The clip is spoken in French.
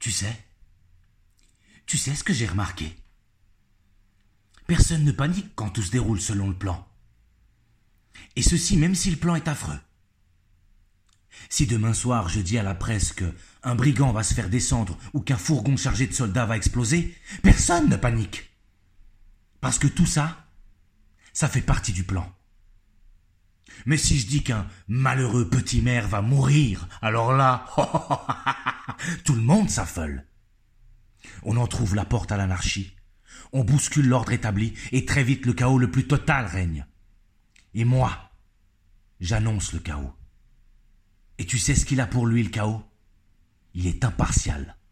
Tu sais ce que j'ai remarqué? Personne ne panique quand tout se déroule selon le plan. Et ceci même si le plan est affreux. Si demain soir je dis à la presse qu'un brigand va se faire descendre ou qu'un fourgon chargé de soldats va exploser, personne ne panique. Parce que tout ça, ça fait partie du plan. Mais si je dis qu'un malheureux petit maire va mourir, alors là, tout le monde s'affole. On en trouve la porte à l'anarchie. On bouscule l'ordre établi et très vite le chaos le plus total règne. Et moi, j'annonce le chaos. Et tu sais ce qu'il a pour lui, le chaos? Il est impartial.